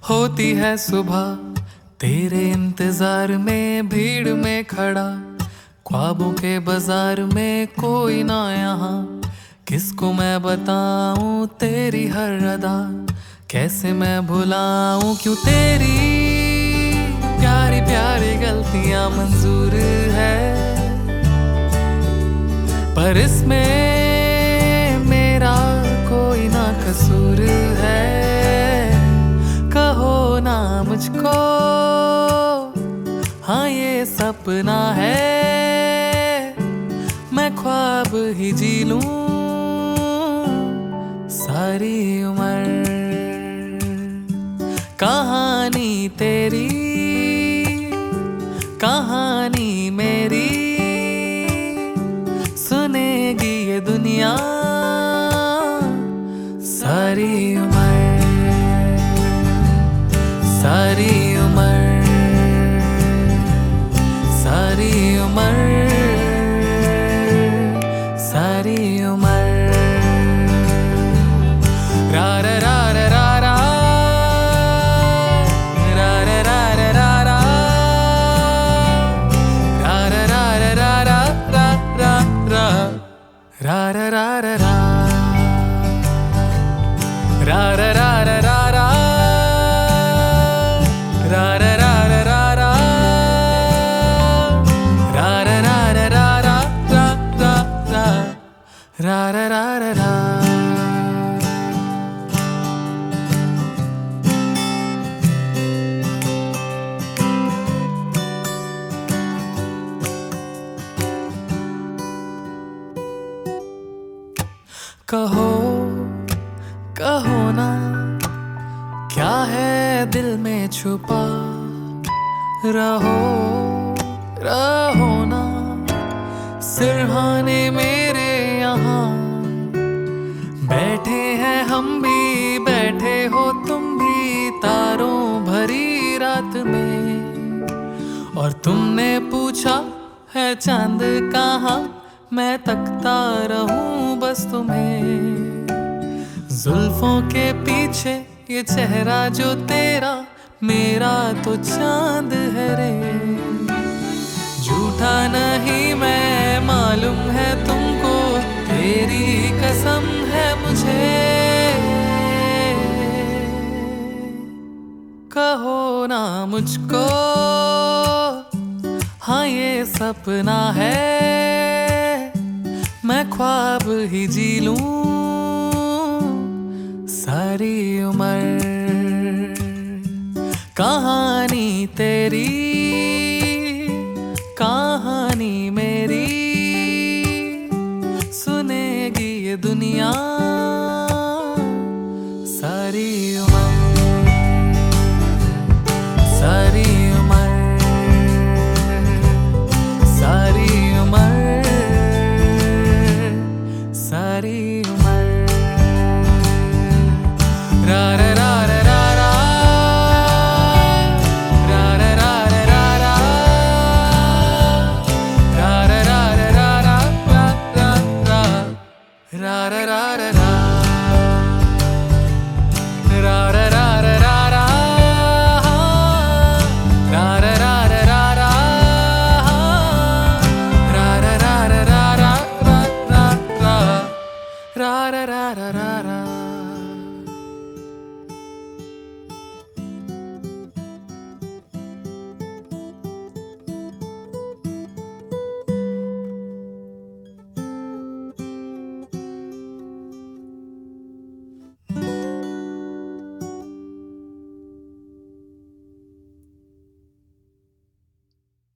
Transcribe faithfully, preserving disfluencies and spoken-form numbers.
होती है सुबह तेरे इंतजार में, भीड़ में खड़ा ख्वाबों के बाजार में, कोई ना यहाँ। किसको मैं बताऊं तेरी हर अदा, कैसे मैं भुलाऊं क्यों तेरी प्यारी प्यारी गलतियां मंजूर है, पर इसमें मेरा कोई ना कसूर है। कहो ना मुझको हाँ ये सपना है, मैं ख्वाब ही जी लूं सारी उम्र। कहानी तेरी कहानी मेरी सुनेगी ये दुनिया सारी उम्र, सारी उम्र, सारी उम्र, सारी उम्र। रा रा रा रा रा रा, रा रा रा रा रा रा, रा रा रा रा रा रा रा, रा रा रा रा रा, रा रा रा रा रा रा, रा रा रा रा रा रा, रा रा रा रा रा रा रा रा, रा रा रा रा रा। कहो कहो ना क्या है दिल में छुपा, रहो रहो ना सिरहाने मेरे यहाँ। बैठे हैं हम भी, बैठे हो तुम भी तारों भरी रात में, और तुमने पूछा है चांद कहाँ, मैं तकता रहूं बस तुम्हें। जुल्फों के पीछे ये चेहरा जो तेरा, मेरा तो चांद है रे। झूठा नहीं मैं मालूम है तुमको, तेरी कसम है मुझे। कहो ना मुझको हाँ ये सपना है, मैं ख्वाब ही जी लूं सारी उम्र। कहानी तेरी